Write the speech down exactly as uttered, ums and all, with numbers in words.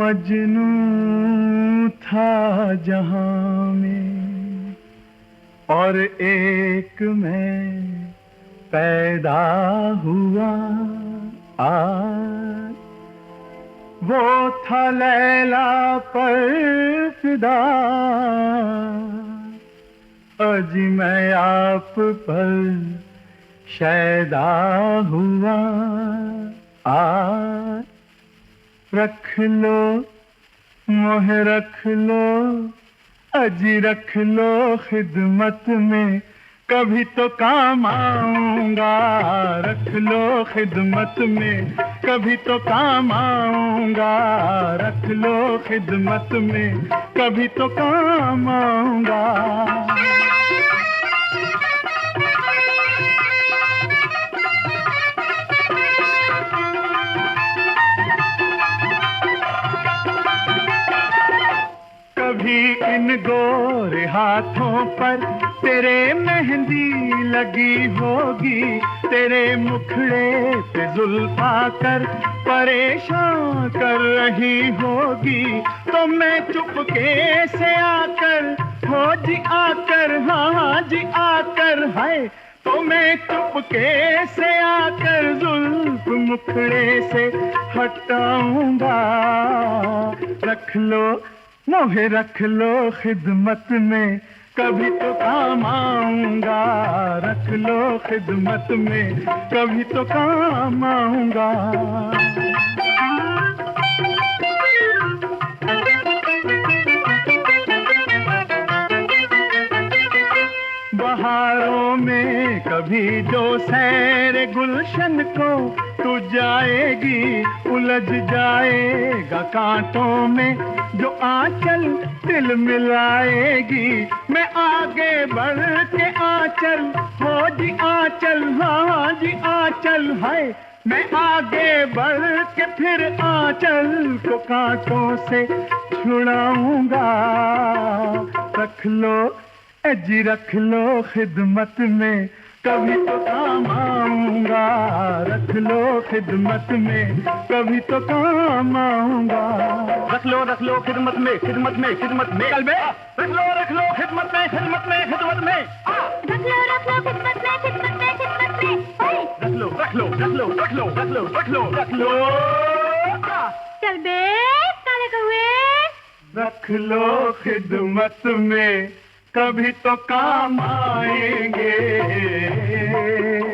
मजनू था जहां में और एक मैं पैदा हुआ। आज वो था लैला पर फिदा, आज मैं आप पर शैदा हुआ। आज रख लो मोहे रख लो, अजी रख लो खिदमत में, कभी तो काम आऊंगा। रख लो खिदमत में, कभी तो काम आऊंगा। रख लो खिदमत में, कभी तो काम आऊंगा। कभी इन गोरे हाथों पर तेरे मेहंदी लगी होगी, तेरे मुखड़े पे जुल्फा कर परेशान कर रही होगी, तो मैं चुपके से आकर, हो जी आकर, हाँ हाँ जी आकर, है तो मैं चुपके से आकर जुल्फ मुखड़े से हटाऊंगा। रख लो मोहे रख लो खिदमत में, कभी तो काम आऊंगा। रख लो खिदमत में, कभी तो काम आऊंगा। बहारों में कभी जो सैर गुलशन को तू जाएगी, उलझ जाएगा कांटों में जो आंचल दिल मिलाएगी। मैं आगे बढ़ के आंचल, हो जी आंचल, हाँ जी आंचल, है मैं आगे बढ़ के फिर आंचल को कांटों से छुड़ाऊंगा। रख लो जी रख लो खिदमत में, कभी तो काम आऊंगा। रख लो खिदमत में, कभी तो काम आऊंगा। रख लो रख लो खिदमत में, खिदमत में, खिदमत में, कल में रख लो रख लो खिदमत में, खिदमत में, खिदमत में, रख लो रख लो खिदमत में, खिदमत में, खिदमत में, रख लो रख लो रख लो रख लो रख लो रख लो रख लो। चल बे काले कौवे, रख लो खिदमत में, कभी तो काम आएंगे।